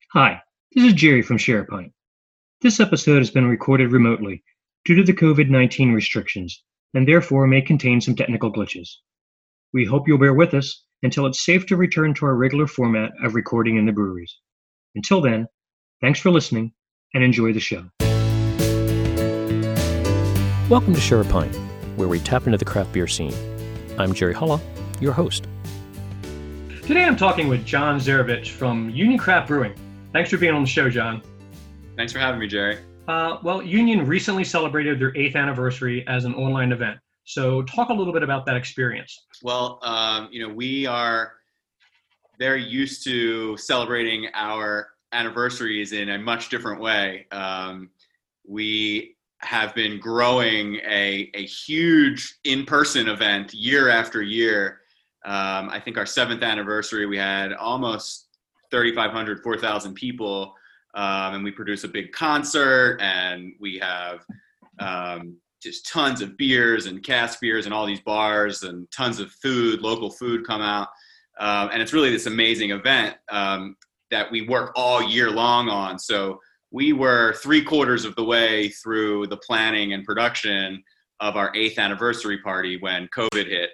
Hi, this is Jerry from SharePint. This episode has been recorded remotely due to the COVID 19 restrictions and therefore may contain some technical glitches. We hope you'll bear with us until it's safe to return to our regular format of recording in the breweries. Until then, thanks for listening and enjoy the show. Welcome to SharePint, where we tap into the craft beer scene. I'm Jerry Hulla, your host. Today I'm talking with John Zarevich from Union Craft Brewing. Thanks for being on the show, John. Thanks for having me, Jerry. Well, Union recently celebrated their 8th anniversary as an online event. So talk a little bit about that experience. Well, we are very used to celebrating our anniversaries in a much different way. We have been growing a huge in-person event year after year. I think our 7th anniversary, we had almost 3,500, 4,000 people. And we produce a big concert, and we have just tons of beers and cask beers and all these bars and tons of food, local food come out. And it's really this amazing event that we work all year long on. So we were 3/4 of the way through the planning and production of our 8th anniversary party when COVID hit.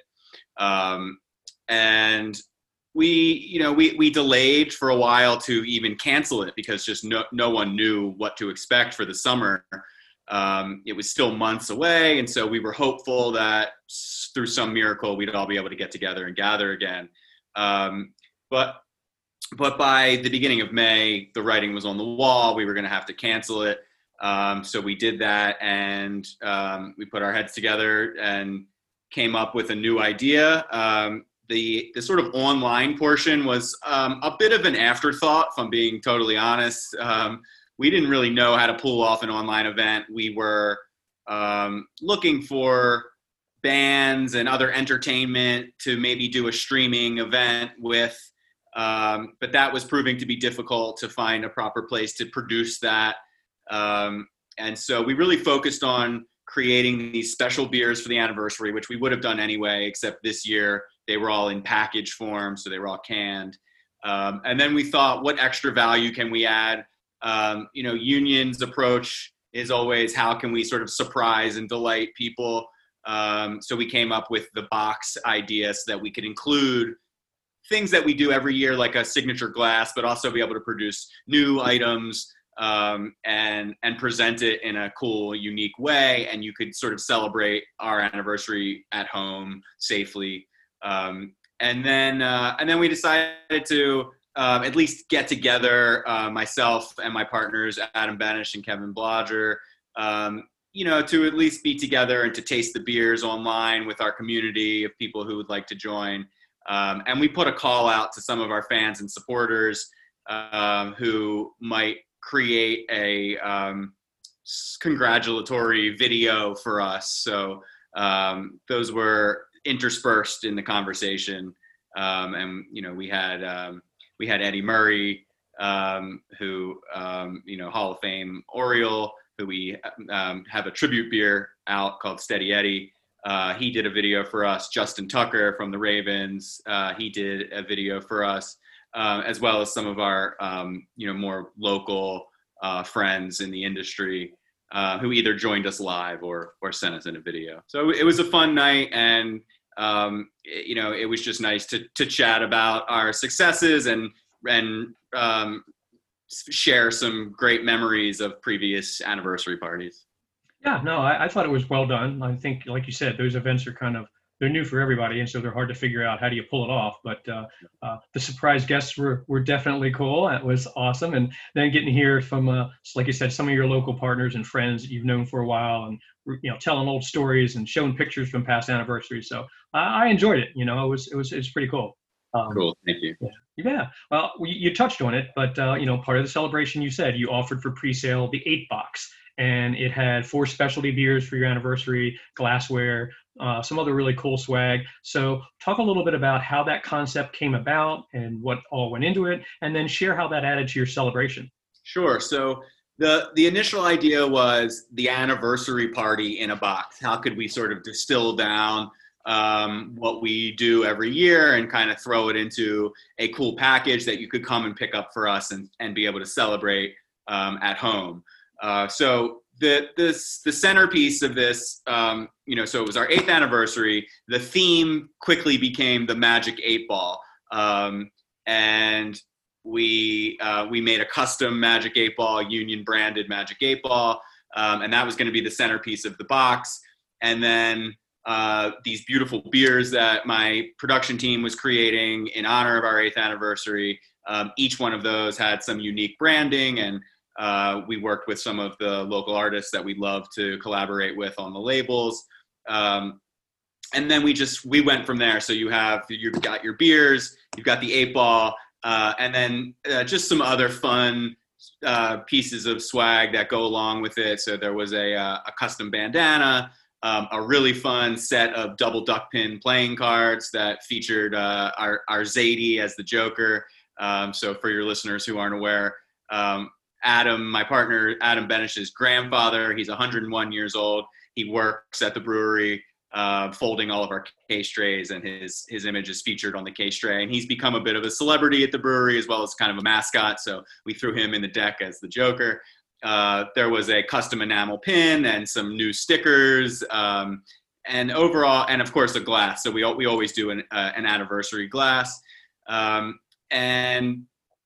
And we delayed for a while to even cancel it because just no one knew what to expect for the summer. It was still months away, and so we were hopeful that through some miracle we'd all be able to get together and gather again. But by the beginning of May, the writing was on the wall. We were going to have to cancel it. So we did that, and we put our heads together and came up with a new idea. The sort of online portion was a bit of an afterthought, if I'm being totally honest. We didn't really know how to pull off an online event. We were looking for bands and other entertainment to maybe do a streaming event with, but that was proving to be difficult to find a proper place to produce that. And so we really focused on creating these special beers for the anniversary, which we would have done anyway, except this year they were all in package form, so they were all canned. And then we thought, what extra value can we add? Union's approach is always, how can we sort of surprise and delight people? So we came up with the box idea so that we could include things that we do every year, like a signature glass, but also be able to produce new items and present it in a cool, unique way. And you could sort of celebrate our anniversary at home safely. And then we decided to at least get together, myself and my partners, Adam Benish and Kevin Blodger, to at least be together and to taste the beers online with our community of people who would like to join. And we put a call out to some of our fans and supporters who might create a congratulatory video for us. So those were interspersed in the conversation. And we had Eddie Murray, who, Hall of Fame Oriole, who we have a tribute beer out called Steady Eddie. He did a video for us. Justin Tucker from the Ravens, he did a video for us, as well as some of our, more local friends in the industry who either joined us live or sent us in a video. So it was a fun night, and it was just nice to chat about our successes and share some great memories of previous anniversary parties. Yeah, no, I thought it was well done. I think, like you said, those events are they're new for everybody, and so they're hard to figure out how do you pull it off. But the surprise guests were definitely cool. That was awesome. And then getting to hear from, like you said, some of your local partners and friends that you've known for a while, and telling old stories and showing pictures from past anniversaries. So I enjoyed it. It was pretty cool. Cool, thank you. Yeah. Well, you touched on it, but part of the celebration, you said you offered for pre-sale the 8 box. And it had 4 specialty beers for your anniversary, glassware, some other really cool swag. So talk a little bit about how that concept came about and what all went into it, and then share how that added to your celebration. Sure. So the initial idea was the anniversary party in a box. How could we sort of distill down what we do every year and kind of throw it into a cool package that you could come and pick up for us and be able to celebrate at home. So the centerpiece of this, so it was our 8th anniversary. The theme quickly became the Magic 8 Ball. And we made a custom Magic 8 Ball, Union branded Magic 8 Ball. And that was going to be the centerpiece of the box. And then these beautiful beers that my production team was creating in honor of our 8th anniversary. Each one of those had some unique branding, and we worked with some of the local artists that we love to collaborate with on the labels. And then we went from there. So you've got your beers, you've got the 8 Ball, and then just some other fun pieces of swag that go along with it. So there was a custom bandana, a really fun set of double duck pin playing cards that featured our Zadie as the Joker. So for your listeners who aren't aware, Adam, my partner, Adam Benish's grandfather, he's 101 years old. He works at the brewery, folding all of our case trays, and his image is featured on the case tray. And he's become a bit of a celebrity at the brewery as well as kind of a mascot. So we threw him in the deck as the Joker. There was a custom enamel pin and some new stickers, and overall, and of course a glass. So we always do an anniversary glass, and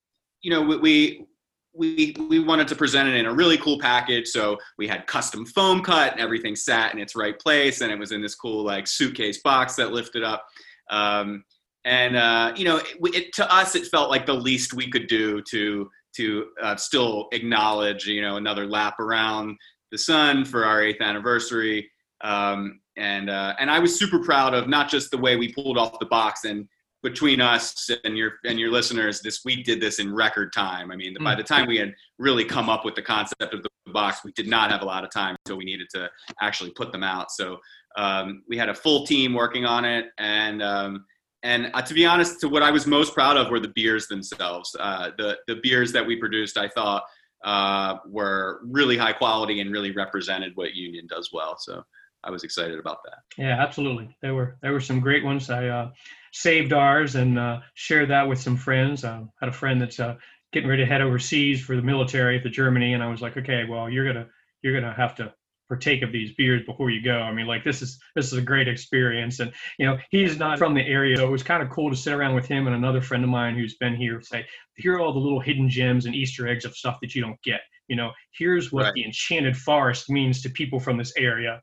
we wanted to present it in a really cool package. So we had custom foam cut, and everything sat in its right place, and it was in this cool like suitcase box that lifted up. To us, it felt like the least we could do to still acknowledge, another lap around the sun for our 8th anniversary. And I was super proud of not just the way we pulled off the box, and between us and your listeners, we did this in record time. I mean, by the time we had really come up with the concept of the box, we did not have a lot of time until we needed to actually put them out. So we had a full team working on it, and to be honest, what I was most proud of were the beers themselves. The beers that we produced, I thought, were really high quality and really represented what Union does well. So I was excited about that. Yeah, absolutely. There were some great ones. I saved ours and shared that with some friends. I had a friend that's getting ready to head overseas for the military to Germany, and I was like, okay, well, you're gonna have to partake of these beers before you go. I mean, like this is a great experience. And he's not from the area, so it was kind of cool to sit around with him and another friend of mine who's been here, say, here are all the little hidden gems and Easter eggs of stuff that you don't get. Here's what the Enchanted Forest means to people from this area.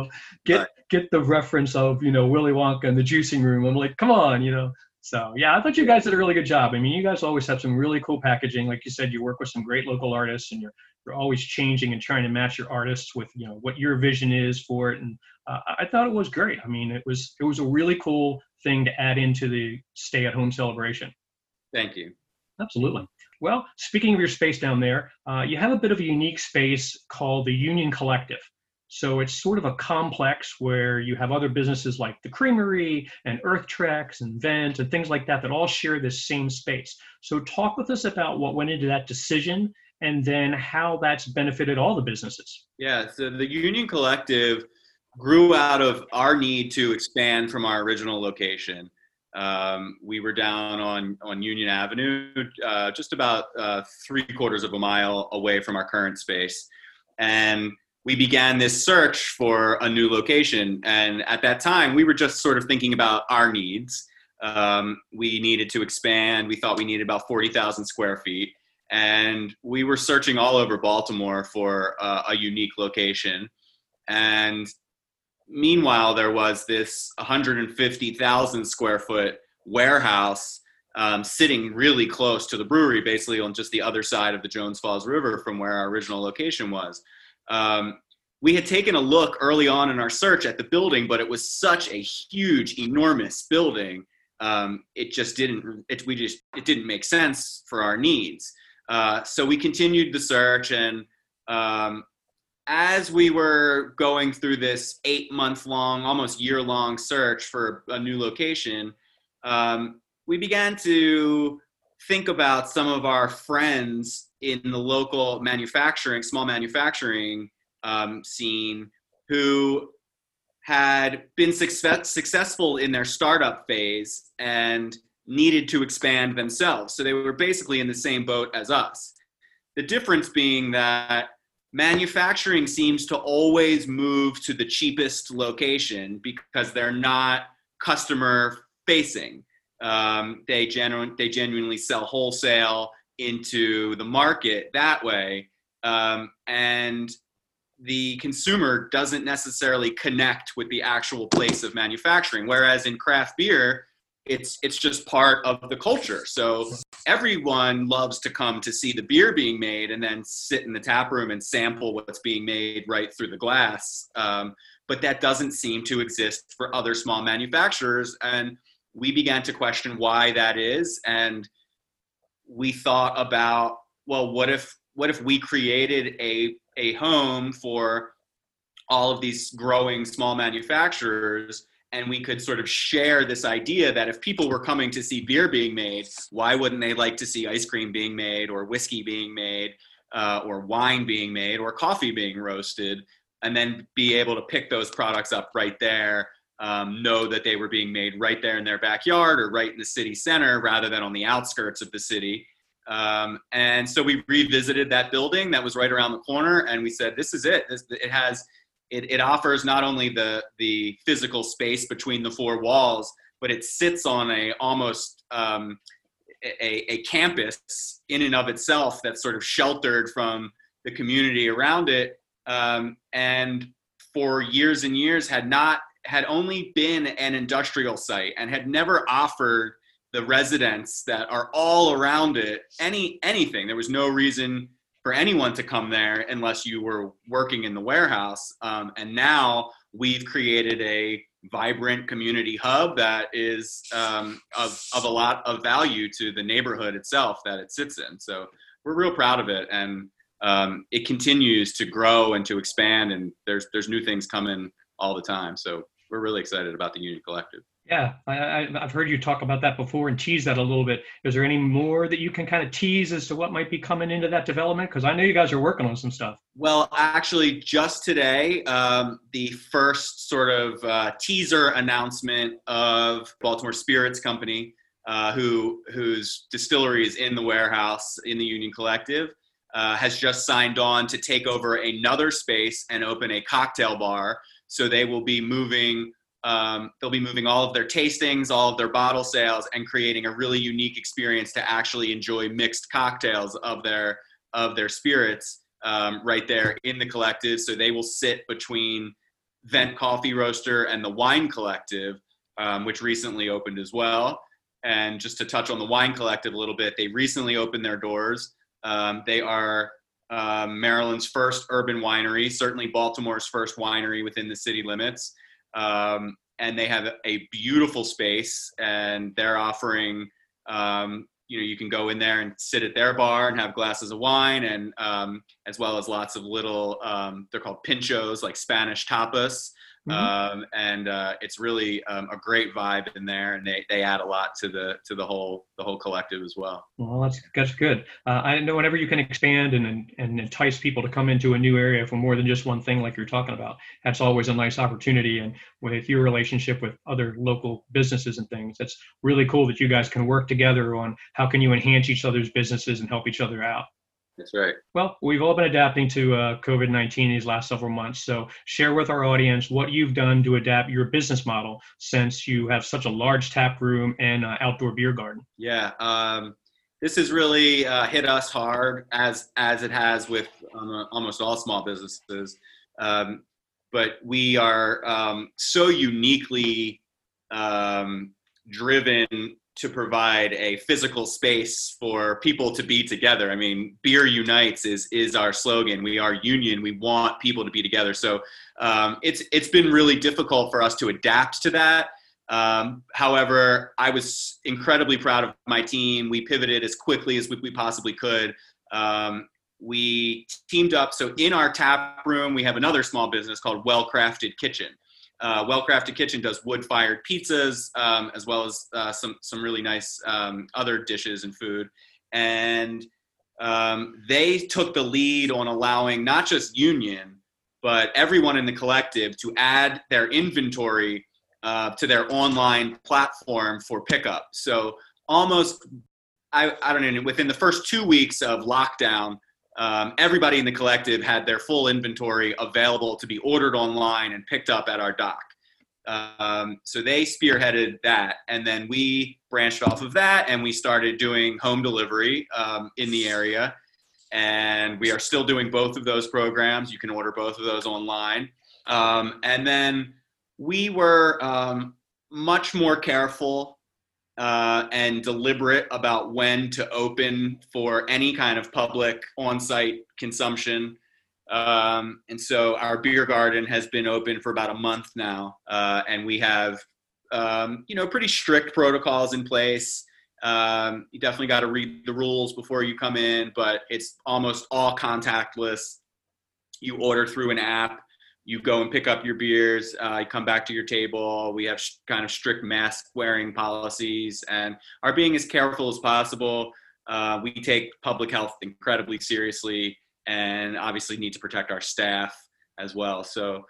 Get the reference of Willy Wonka and the juicing room. I'm like, come on, So yeah, I thought you guys did a really good job. I mean, you guys always have some really cool packaging. Like you said, you work with some great local artists, and you're always changing and trying to match your artists with what your vision is for it. And I thought it was great. I mean, it was a really cool thing to add into the stay-at-home celebration. Thank you. Absolutely. Well, speaking of your space down there, you have a bit of a unique space called the Union Collective. So it's sort of a complex where you have other businesses like the Creamery and Earth Treks and Vent and things like that all share this same space. So talk with us about what went into that decision and then how that's benefited all the businesses. Yeah, so the Union Collective grew out of our need to expand from our original location. We were down on Union Avenue, just about 3/4 of a mile away from our current space. And we began this search for a new location. And at that time, we were just sort of thinking about our needs. We needed to expand. We thought we needed about 40,000 square feet. And we were searching all over Baltimore for a unique location. And meanwhile, there was this 150,000 square foot warehouse sitting really close to the brewery, basically on just the other side of the Jones Falls River from where our original location was. We had taken a look early on in our search at the building, but it was such a huge, enormous building. It didn't make sense for our needs. So we continued the search, and as we were going through this 8-month-long, almost year-long search for a new location, we began to think about some of our friends in the local small manufacturing scene who had been successful in their startup phase and needed to expand themselves. So they were basically in the same boat as us. The difference being that manufacturing seems to always move to the cheapest location because they're not customer facing. They genuinely sell wholesale into the market that way. And the consumer doesn't necessarily connect with the actual place of manufacturing. Whereas in craft beer, it's just part of the culture. So everyone loves to come to see the beer being made and then sit in the tap room and sample what's being made right through the glass. But that doesn't seem to exist for other small manufacturers. And we began to question why that is. And we thought about, well, what if we created a home for all of these growing small manufacturers, and we could sort of share this idea that if people were coming to see beer being made, why wouldn't they like to see ice cream being made, or whiskey being made, or wine being made, or coffee being roasted, and then be able to pick those products up right there, know that they were being made right there in their backyard or right in the city center rather than on the outskirts of the city. And so we revisited that building that was right around the corner, and we said, this is it. It offers not only the physical space between the four walls, but it sits on almost a campus in and of itself that's sort of sheltered from the community around it. And for years and years had only been an industrial site and had never offered the residents that are all around it anything. There was no reason for anyone to come there unless you were working in the warehouse. And now we've created a vibrant community hub that is of a lot of value to the neighborhood itself that it sits in. So we're real proud of it, and it continues to grow and to expand, and there's new things coming all the time. So we're really excited about the Union Collective. Yeah, I've heard you talk about that before and tease that a little bit. Is there any more that you can kind of tease as to what might be coming into that development? Because I know you guys are working on some stuff. Well, actually, just today, the first sort of teaser announcement of Baltimore Spirits Company, whose distillery is in the warehouse in the Union Collective, has just signed on to take over another space and open a cocktail bar. So they will be moving. They'll be moving all of their tastings, all of their bottle sales, and creating a really unique experience to actually enjoy mixed cocktails of their spirits right there in the collective. So they will sit between Vent Coffee Roaster and the Wine Collective, which recently opened as well. And just to touch on the Wine Collective a little bit, they recently opened their doors. They are Maryland's first urban winery, certainly Baltimore's first winery within the city limits. And they have a beautiful space, and they're offering, you can go in there and sit at their bar and have glasses of wine, and as well as lots of little, they're called pinchos, like Spanish tapas. Mm-hmm. And it's really a great vibe in there, and they add a lot to the whole collective as well. Well, that's good. I know whenever you can expand and entice people to come into a new area for more than just one thing, like you're talking about, that's always a nice opportunity. And with your relationship with other local businesses and things, that's really cool that you guys can work together on how can you enhance each other's businesses and help each other out. That's right. Well, we've all been adapting to COVID-19 these last several months. So share with our audience what you've done to adapt your business model since you have such a large tap room and outdoor beer garden. Yeah, this has really hit us hard as it has with almost all small businesses. But we are so uniquely driven to provide a physical space for people to be together. I mean, Beer Unites is our slogan. We are union. We want people to be together. So it's been really difficult for us to adapt to that. However, I was incredibly proud of my team. We pivoted as quickly as we possibly could. We teamed up. So in our tap room, we have another small business called Well Crafted Kitchen. Well Crafted Kitchen does wood-fired pizzas, as well as some really nice other dishes and food. And they took the lead on allowing not just Union, but everyone in the collective to add their inventory to their online platform for pickup. So almost, I don't know, within the first 2 weeks of lockdown, everybody in the collective had their full inventory available to be ordered online and picked up at our dock. So they spearheaded that, and then we branched off of that, and we started doing home delivery in the area. And we are still doing both of those programs. You can order both of those online. And then we were much more careful and deliberate about when to open for any kind of public on-site consumption. And so our beer garden has been open for about a month now, and we have, pretty strict protocols in place. You definitely got to read the rules before you come in, but it's almost all contactless. You order through an app. You go and pick up your beers, you come back to your table. We have kind of strict mask wearing policies and are being as careful as possible. We take public health incredibly seriously and obviously need to protect our staff as well. So,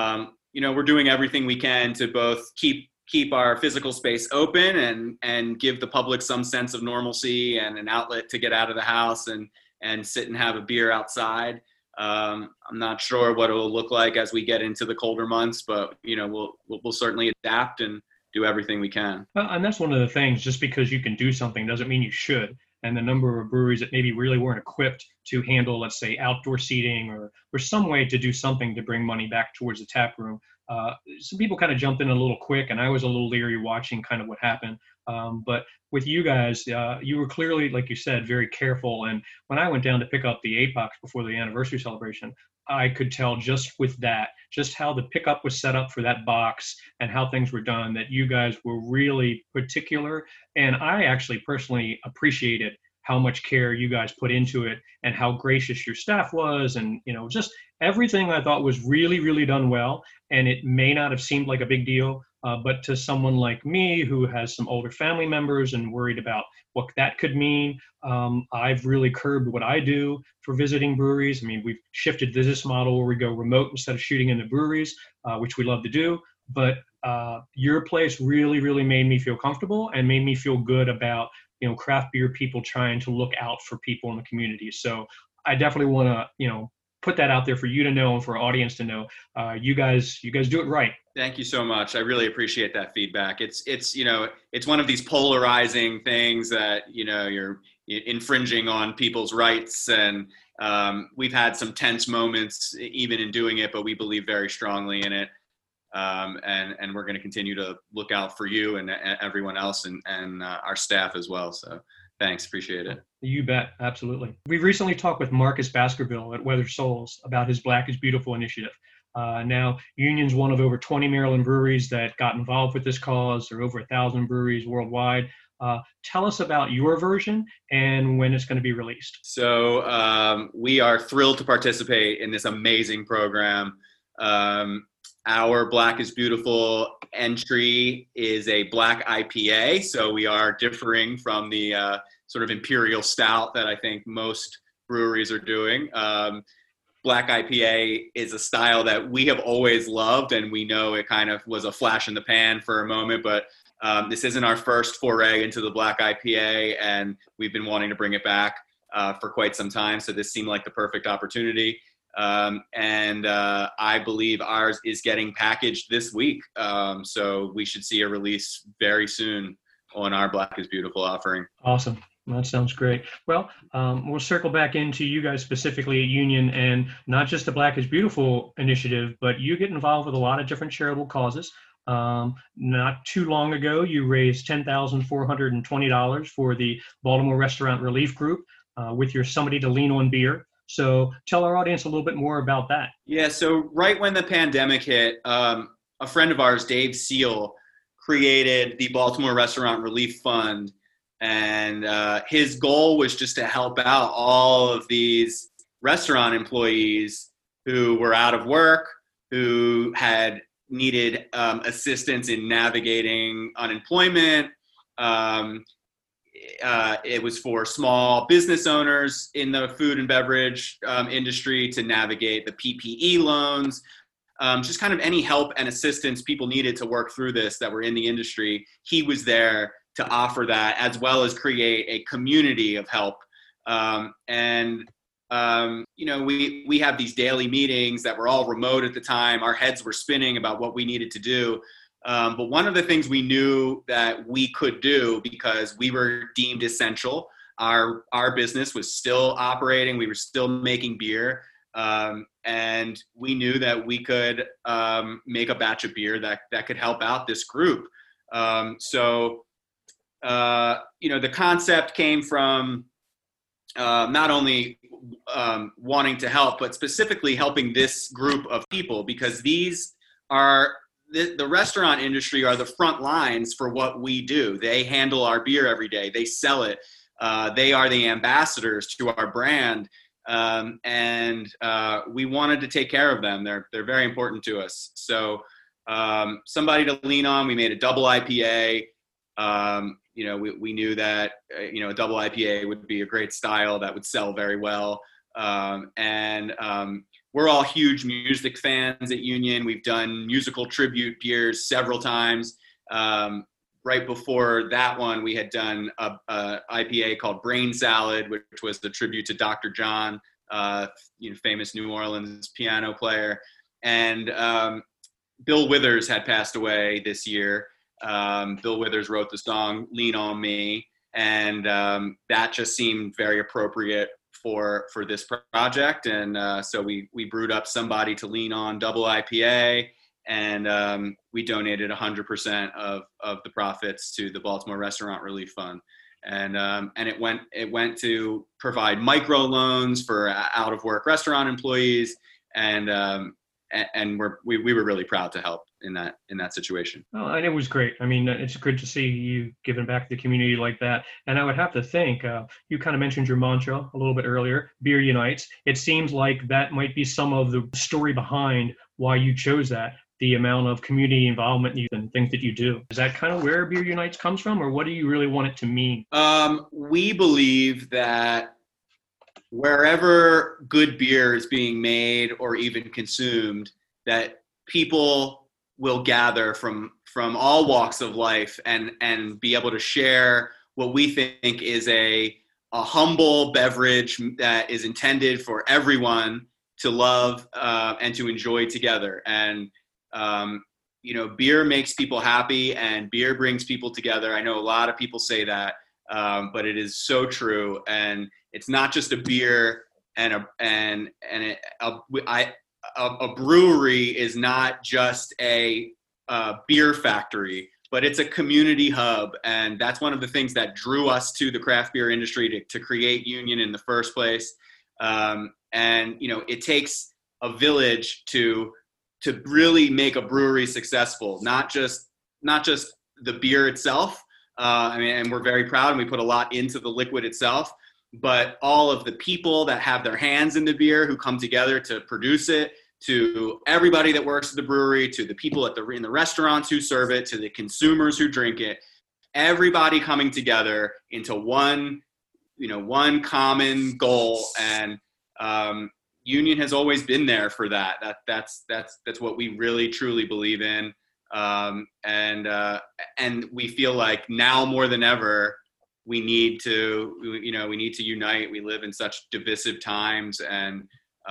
we're doing everything we can to both keep our physical space open and give the public some sense of normalcy and an outlet to get out of the house and sit and have a beer outside. I'm not sure what it will look like as we get into the colder months, but we'll certainly adapt and do everything we can. And that's one of the things. Just because you can do something doesn't mean you should. And the number of breweries that maybe really weren't equipped to handle, let's say, outdoor seating or some way to do something to bring money back towards the tap room. Some people kind of jumped in a little quick, and I was a little leery watching kind of what happened. But with you guys, you were clearly, like you said, very careful. And when I went down to pick up the 8-box before the anniversary celebration, I could tell just with that, just how the pickup was set up for that box and how things were done, that you guys were really particular. And I actually personally appreciated how much care you guys put into it and how gracious your staff was. And, just everything I thought was really, really done well. And it may not have seemed like a big deal, but to someone like me who has some older family members and worried about what that could mean, I've really curbed what I do for visiting breweries. I mean, we've shifted to this model where we go remote instead of shooting in the breweries, which we love to do. But your place really, really made me feel comfortable and made me feel good about, craft beer people trying to look out for people in the community. So I definitely want to, put that out there for you to know and for our audience to know. You guys do it right. Thank you so much. I really appreciate that feedback. It's one of these polarizing things that, you're infringing on people's rights. And we've had some tense moments even in doing it, but we believe very strongly in it. And we're going to continue to look out for you and everyone else and our staff as well. So thanks. Appreciate it. You bet. Absolutely. We've recently talked with Marcus Baskerville at Weather Souls about his Black is Beautiful initiative. Now, Union's one of over 20 Maryland breweries that got involved with this cause. There are over 1,000 breweries worldwide. Tell us about your version and when it's going to be released. So we are thrilled to participate in this amazing program. Our Black is Beautiful entry is a black IPA, so we are differing from the sort of imperial stout that I think most breweries are doing. Black IPA is a style that we have always loved, and we know it kind of was a flash in the pan for a moment, but this isn't our first foray into the black IPA, and we've been wanting to bring it back for quite some time, so this seemed like the perfect opportunity. And I believe ours is getting packaged this week. So we should see a release very soon on our Black is Beautiful offering. Awesome. That sounds great. Well, we'll circle back into you guys specifically at Union, and not just the Black is Beautiful initiative, but you get involved with a lot of different charitable causes. Not too long ago, you raised $10,420 for the Baltimore Restaurant Relief Group with your Somebody to Lean On beer. So tell our audience a little bit more about that. Yeah, so right when the pandemic hit, a friend of ours, Dave Seal, created the Baltimore Restaurant Relief Fund. And his goal was just to help out all of these restaurant employees who were out of work, who had needed assistance in navigating unemployment, it was for small business owners in the food and beverage industry to navigate the PPE loans, just kind of any help and assistance people needed to work through this that were in the industry. He was there to offer that, as well as create a community of help. We have these daily meetings that were all remote at the time. Our heads were spinning about what we needed to do. But one of the things we knew that we could do, because we were deemed essential, our business was still operating. We were still making beer. And we knew that we could make a batch of beer that could help out this group. The concept came from not only wanting to help, but specifically helping this group of people, because these are the restaurant industry are the front lines for what we do. They handle our beer every day. They sell it. They are the ambassadors to our brand. We wanted to take care of them. They're very important to us. So somebody to lean on. We made a double IPA. We knew that, a double IPA would be a great style that would sell very well. We're all huge music fans at Union. We've done musical tribute beers several times. Right before that one, we had done a IPA called Brain Salad, which was the tribute to Dr. John, famous New Orleans piano player. And Bill Withers had passed away this year. Bill Withers wrote the song "Lean on Me," and that just seemed very appropriate for this project. And so we brewed up Somebody to Lean On double IPA, and we donated 100% of the profits to the Baltimore Restaurant Relief Fund. And it went to provide microloans for out of work restaurant employees, and we were really proud to help in that situation. Oh, and it was great. I mean, it's good to see you giving back to the community like that. And I would have to think, you kind of mentioned your mantra a little bit earlier, Beer Unites. It seems like that might be some of the story behind why you chose that, the amount of community involvement and things that you do. Is that kind of where Beer Unites comes from, or what do you really want it to mean? We believe that wherever good beer is being made or even consumed, that people will gather from all walks of life and be able to share what we think is a humble beverage that is intended for everyone to love and to enjoy together. And beer makes people happy, and beer brings people together. I know a lot of people say that, but it is so true. And it's not just a beer a brewery is not just a beer factory, but it's a community hub. And that's one of the things that drew us to the craft beer industry to create Union in the first place. It takes a village to really make a brewery successful, not just the beer itself. And we're very proud, and we put a lot into the liquid itself, but all of the people that have their hands in the beer who come together to produce it, to everybody that works at the brewery, to the people in the restaurants who serve it, to the consumers who drink it, everybody coming together into one common goal. And Union has always been there for that. That's what we really truly believe in. And we feel like now more than ever, we need to unite. We live in such divisive times, and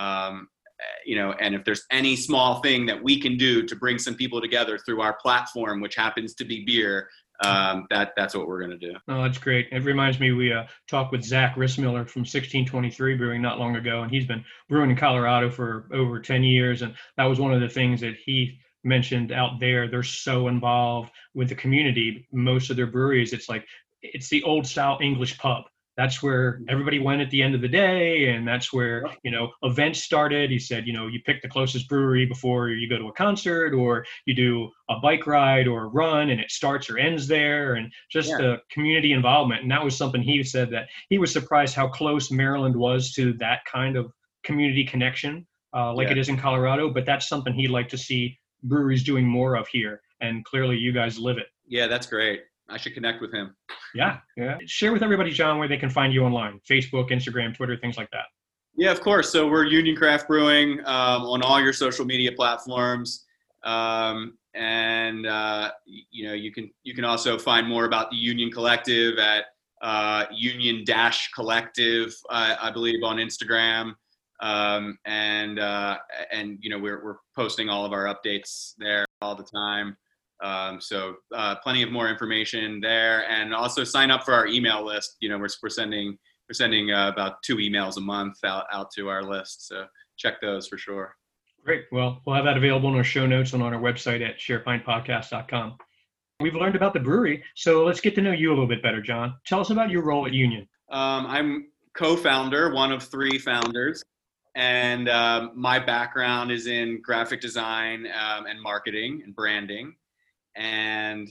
if there's any small thing that we can do to bring some people together through our platform, which happens to be beer, that's what we're going to do. Oh, that's great. It reminds me, we talked with Zach Rissmiller from 1623 Brewing not long ago, and he's been brewing in Colorado for over 10 years. And that was one of the things that he mentioned out there. They're so involved with the community. Most of their breweries, it's the old style English pub. That's where everybody went at the end of the day, and that's where, events started. He said, you pick the closest brewery before you go to a concert, or you do a bike ride or a run, and it starts or ends there, and just the community involvement. And that was something he said, that he was surprised how close Maryland was to that kind of community connection, it is in Colorado. But that's something he'd like to see breweries doing more of here. And clearly you guys live it. Yeah, that's great. I should connect with him. Yeah. Share with everybody, John, where they can find you online: Facebook, Instagram, Twitter, things like that. Yeah, of course. So we're Union Craft Brewing on all your social media platforms, and you can also find more about the Union Collective at Union-Collective, I believe, on Instagram, and we're posting all of our updates there all the time. So plenty of more information there, and also sign up for our email list. We're sending about 2 emails a month out to our list. So check those for sure. Great. Well, we'll have that available in our show notes and on our website at sharepintepodcast.com. We've learned about the brewery, so let's get to know you a little bit better, John. Tell us about your role at Union. I'm co-founder, one of 3 founders, and my background is in graphic design and marketing and branding. And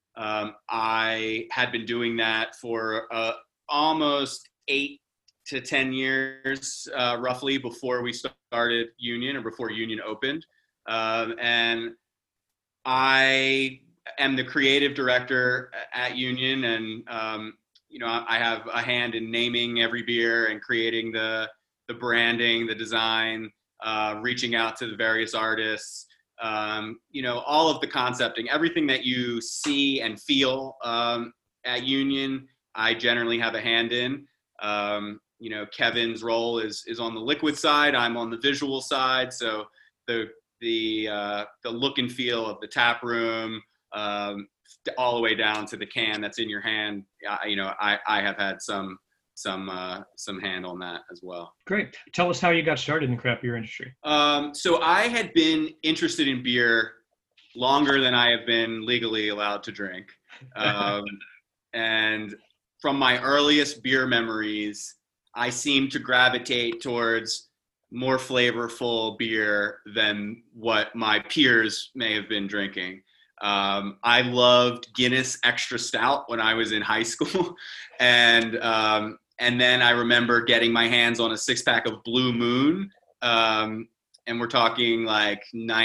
I had been doing that for almost 8 to 10 years, roughly, before we started Union, or before Union opened. And I am the creative director at Union, and I have a hand in naming every beer and creating the branding, the design, reaching out to the various artists, all of the concepting, everything that you see and feel at Union, I generally have a hand in. Kevin's role is on the liquid side. I'm on the visual side. So the look and feel of the tap room, all the way down to the can that's in your hand. I have had some hand on that as well. Great. Tell us how you got started in the craft beer industry. So I had been interested in beer longer than I have been legally allowed to drink. And from my earliest beer memories, I seemed to gravitate towards more flavorful beer than what my peers may have been drinking. I loved Guinness Extra Stout when I was in high school. And then I remember getting my hands on a 6-pack of Blue Moon. And we're talking like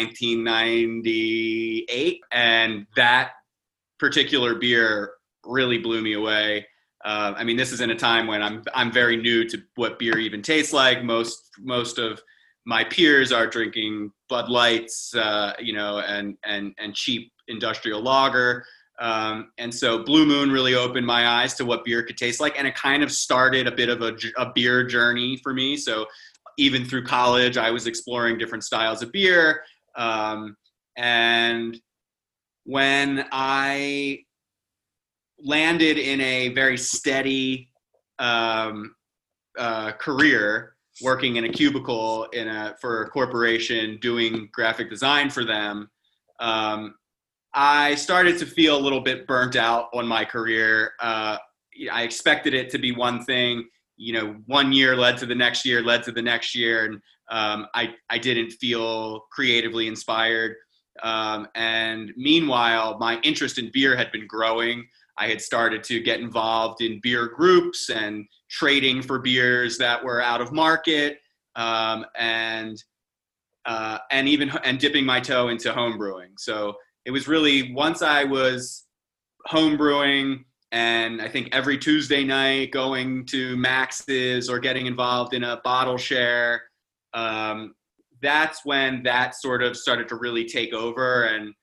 1998. And that particular beer really blew me away. This is in a time when I'm very new to what beer even tastes like. Most of my peers are drinking Bud Lights, and cheap industrial lager. And so Blue Moon really opened my eyes to what beer could taste like. And it kind of started a bit of a beer journey for me. So even through college, I was exploring different styles of beer. And when I landed in a very steady career, working in a cubicle for a corporation, doing graphic design for them, I started to feel a little bit burnt out on my career. I expected it to be one thing. 1 year led to the next year, and I didn't feel creatively inspired. And meanwhile, my interest in beer had been growing. I had started to get involved in beer groups and trading for beers that were out of market, and dipping my toe into home brewing. So it was really, once I was home brewing, and I think every Tuesday night going to Max's or getting involved in a bottle share, that's when that sort of started to really take over. And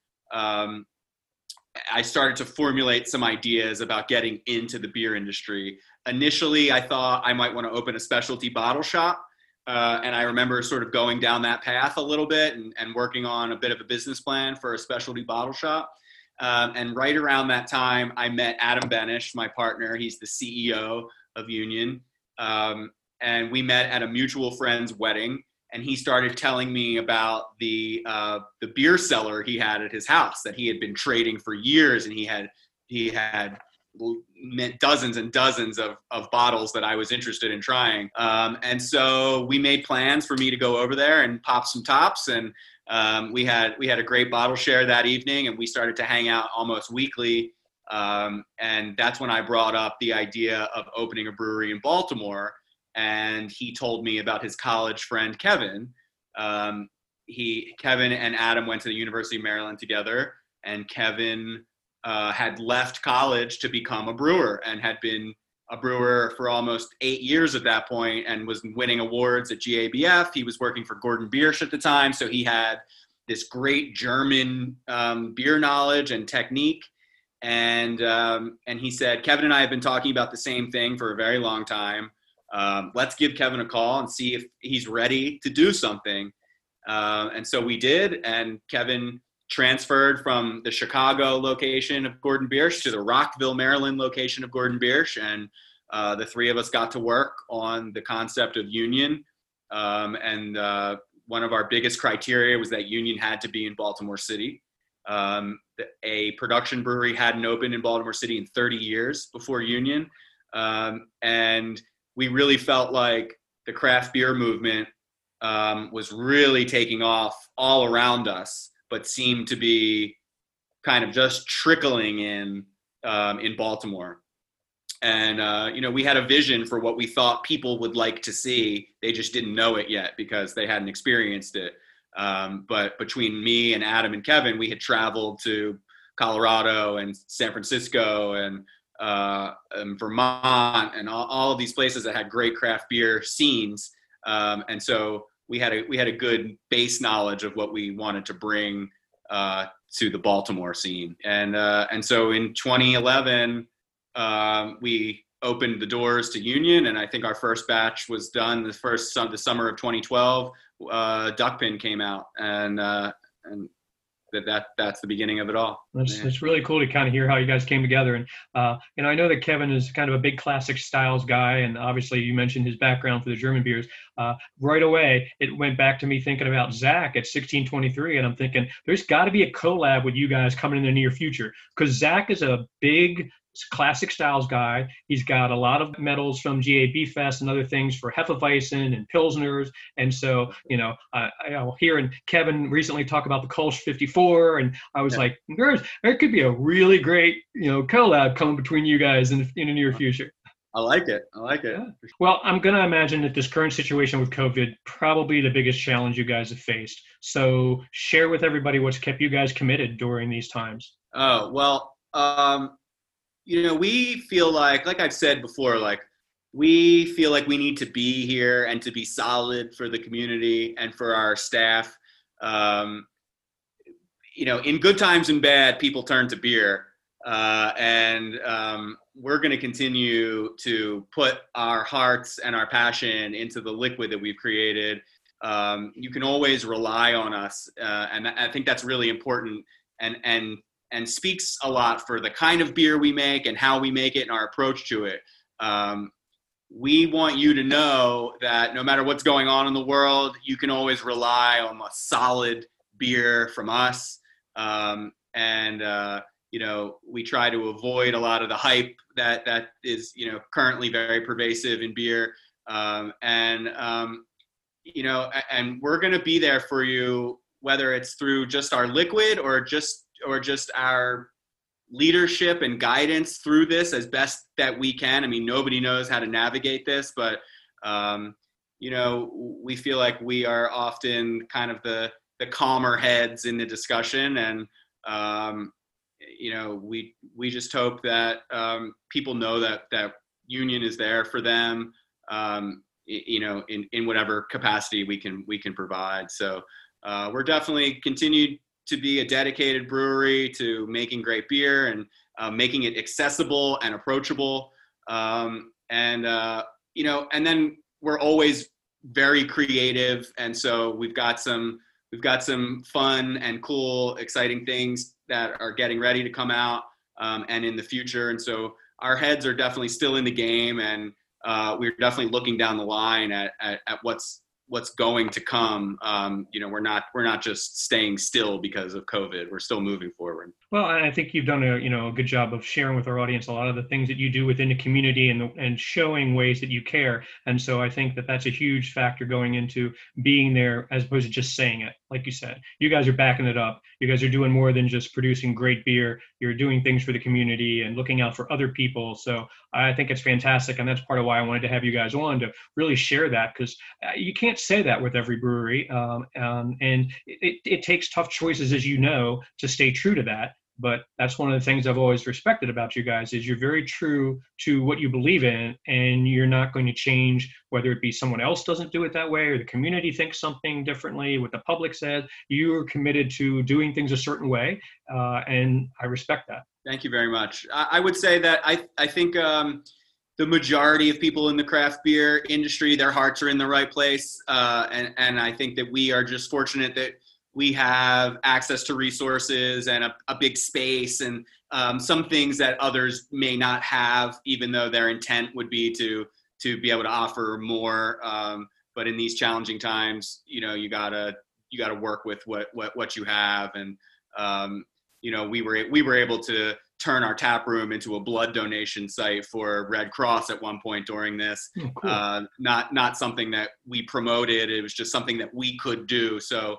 I started to formulate some ideas about getting into the beer industry. Initially, I thought I might want to open a specialty bottle shop. And I remember sort of going down that path a little bit and working on a bit of a business plan for a specialty bottle shop. And right around that time, I met Adam Benish, my partner. He's the CEO of Union. And we met at a mutual friend's wedding. And he started telling me about the beer cellar he had at his house that he had been trading for years, and he had dozens and dozens of bottles that I was interested in trying. And so we made plans for me to go over there and pop some tops, and we had a great bottle share that evening, and we started to hang out almost weekly. And that's when I brought up the idea of opening a brewery in Baltimore. And he told me about his college friend, Kevin. Kevin and Adam went to the University of Maryland together, and Kevin had left college to become a brewer and had been a brewer for almost 8 years at that point and was winning awards at GABF. He was working for Gordon Biersch at the time, so he had this great German beer knowledge and technique. And he said, Kevin and I have been talking about the same thing for a very long time. Let's give Kevin a call and see if he's ready to do something. And so we did, and Kevin transferred from the Chicago location of Gordon Biersch to the Rockville, Maryland location of Gordon Biersch. And the three of us got to work on the concept of Union. And one of our biggest criteria was that Union had to be in Baltimore City. A production brewery hadn't opened in Baltimore City in 30 years before Union. And we really felt like the craft beer movement was really taking off all around us, but seemed to be kind of just trickling in Baltimore. And, we had a vision for what we thought people would like to see. They just didn't know it yet because they hadn't experienced it. But between me and Adam and Kevin, we had traveled to Colorado and San Francisco and Vermont and all of these places that had great craft beer scenes. And so we had a good base knowledge of what we wanted to bring to the Baltimore scene. And so in 2011, we opened the doors to Union, and I think our first batch was done the summer of 2012. Duckpin came out, and that's the beginning of it all. It's really cool to kind of hear how you guys came together. And, I know that Kevin is kind of a big classic styles guy. And obviously you mentioned his background for the German beers. Right away, it went back to me thinking about Zach at 1623. And I'm thinking there's got to be a collab with you guys coming in the near future, because Zach is a big classic styles guy. He's got a lot of medals from GAB Fest and other things for Hefeweizen and Pilsners. And so, hearing Kevin recently talk about the Kolsch 54, and I was like, there could be a really great, collab coming between you guys in the near future. I like it. Yeah. Well, I'm going to imagine that this current situation with COVID, probably the biggest challenge you guys have faced. So share with everybody what's kept you guys committed during these times. Oh, well, we feel like I've said before, we feel like we need to be here and to be solid for the community and for our staff. In good times and bad, people turn to beer. And we're going to continue to put our hearts and our passion into the liquid that we've created. You can always rely on us. And I think that's really important. And speaks a lot for the kind of beer we make and how we make it and our approach to it. We want you to know that no matter what's going on in the world, you can always rely on a solid beer from us. We try to avoid a lot of the hype that is, currently very pervasive in beer. And we're going to be there for you, whether it's through just our liquid or just our leadership and guidance through this as best that we can. I mean, nobody knows how to navigate this, but, we feel like we are often kind of the calmer heads in the discussion. And, we just hope that people know that Union is there for them, in whatever capacity we can provide. So we're definitely continued to be a dedicated brewery to making great beer and making it accessible and approachable. And then we're always very creative. And so we've got some fun and cool, exciting things that are getting ready to come out and in the future. And so our heads are definitely still in the game, and we're definitely looking down the line at what's going to come. We're not just staying still because of COVID. We're still moving forward. Well, I think you've done a good job of sharing with our audience a lot of the things that you do within the community and showing ways that you care. And so I think that that's a huge factor going into being there as opposed to just saying it. Like you said, you guys are backing it up. You guys are doing more than just producing great beer. You're doing things for the community and looking out for other people. So I think it's fantastic. And that's part of why I wanted to have you guys on, to really share that, because you can't say that with every brewery. And it takes tough choices, as you know, to stay true to that. but that's one of the things I've always respected about you guys is you're very true to what you believe in, and you're not going to change whether it be someone else doesn't do it that way or the community thinks something differently, what the public says. You're committed to doing things a certain way, and I respect that. Thank you very much. I would say that I think the majority of people in the craft beer industry, their hearts are in the right place. And I think that we are just fortunate that we have access to resources and a big space and some things that others may not have, even though their intent would be to be able to offer more. But in these challenging times, you gotta work with what you have. And, we were able to turn our tap room into a blood donation site for Red Cross at one point during this. Oh, cool. Not something that we promoted. It was just something that we could do. So,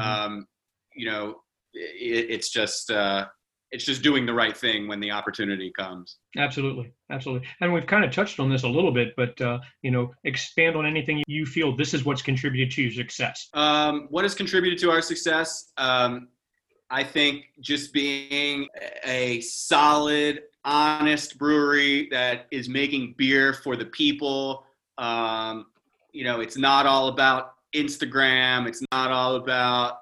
it's just doing the right thing when the opportunity comes. Absolutely. And we've kind of touched on this a little bit, but, expand on anything you feel this is what's contributed to your success. What has contributed to our success? I think just being a solid, honest brewery that is making beer for the people. It's not all about Instagram. It's not all about,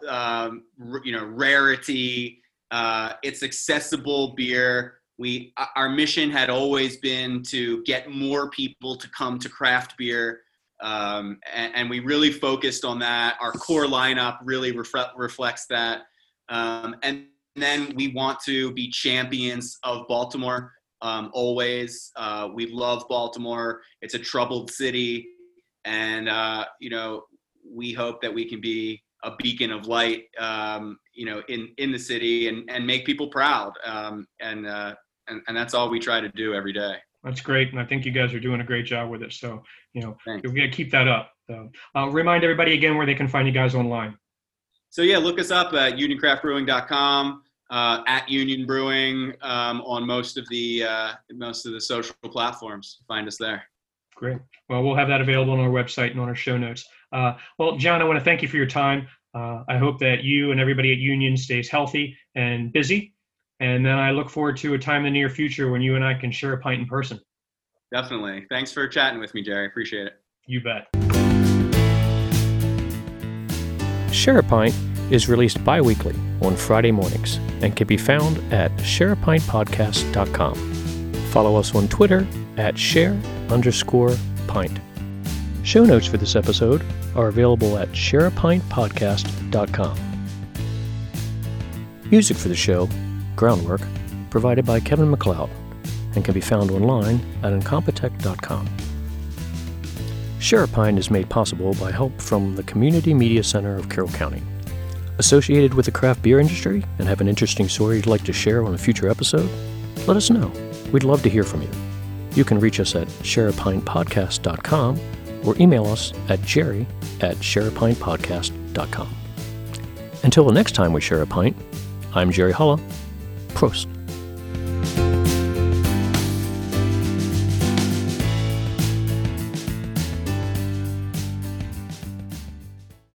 rarity. It's accessible beer. Our mission had always been to get more people to come to craft beer. And we really focused on that. Our core lineup really reflects that. And then we want to be champions of Baltimore, always. We love Baltimore. It's a troubled city. And, we hope that we can be a beacon of light, in the city and make people proud. And that's all we try to do every day. That's great. And I think you guys are doing a great job with it. So, Thanks. we got to keep that up. So, remind everybody again where they can find you guys online. So yeah, look us up at UnionCraftBrewing.com, at Union Brewing, on most of the social platforms. Find us there. Great. Well, we'll have that available on our website and on our show notes. Well, John, I want to thank you for your time. I hope that you and everybody at Union stays healthy and busy. And then I look forward to a time in the near future when you and I can share a pint in person. Definitely. Thanks for chatting with me, Jerry. Appreciate it. You bet. Share a Pint is released bi-weekly on Friday mornings and can be found at shareapintpodcast.com. Follow us on Twitter at share_pint. Show notes for this episode are available at shareapintpodcast.com. Music for the show, Groundwork, provided by Kevin MacLeod and can be found online at incompetech.com. Share a Pint is made possible by help from the Community Media Center of Carroll County. Associated with the craft beer industry and have an interesting story you'd like to share on a future episode? Let us know. We'd love to hear from you. You can reach us at shareapintpodcast.com or email us at jerry@shareapintpodcast.com. Until the next time we share a pint, I'm Jerry Hulla. Prost.